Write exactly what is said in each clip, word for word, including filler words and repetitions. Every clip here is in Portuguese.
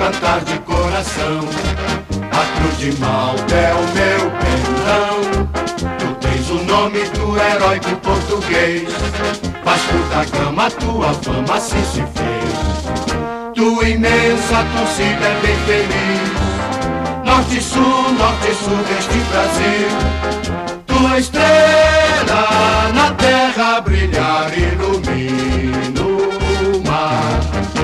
cantar de coração. A cruz de Malta é o meu pendão. Tu tens o nome do heróico português. Vasco da Gama, tua fama assim se fez. Tua imensa torcida é bem feliz. Norte e sul, norte e sul deste Brasil. Tua estrela na terra a brilhar ilumina o mar.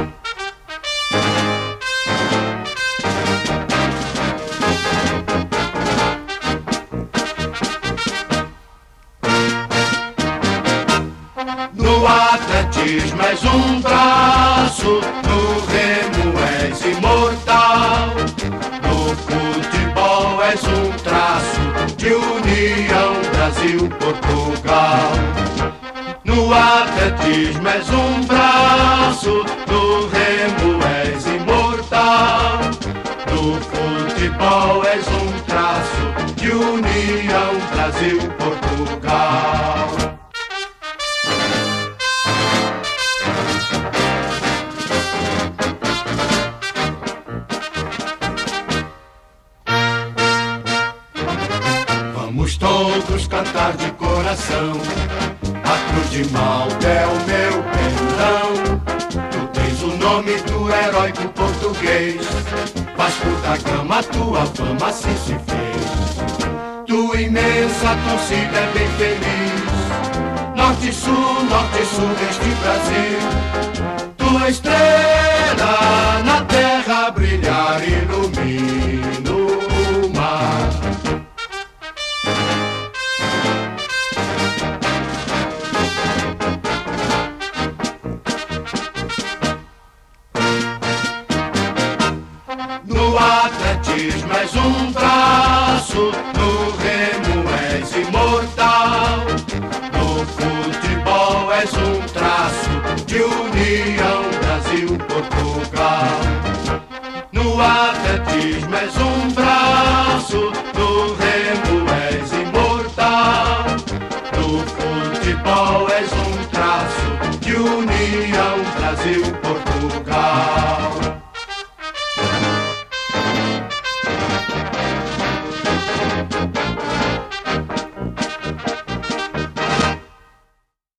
No atletismo és um braço, no remo és imortal. No futebol és um traço de união Brasil-Portugal. No atletismo és um braço, no remo és imortal. No futebol és um traço de união Brasil-Portugal. Vamos todos cantar de coração. A cruz de Malta é o meu pendão. Tu tens o nome do heróico português. Vasco da Gama, tua fama assim se fez. Tua imensa torcida é bem feliz. Norte e sul, norte e sul deste Brasil. Tua estrela na terra a brilhar ilumina o mar. No atletismo és um braço, no remo és imortal. No futebol és um traço de união Brasil-Portugal. No atletismo és um braço, no remo és imortal. No futebol és um traço de união Brasil-Portugal.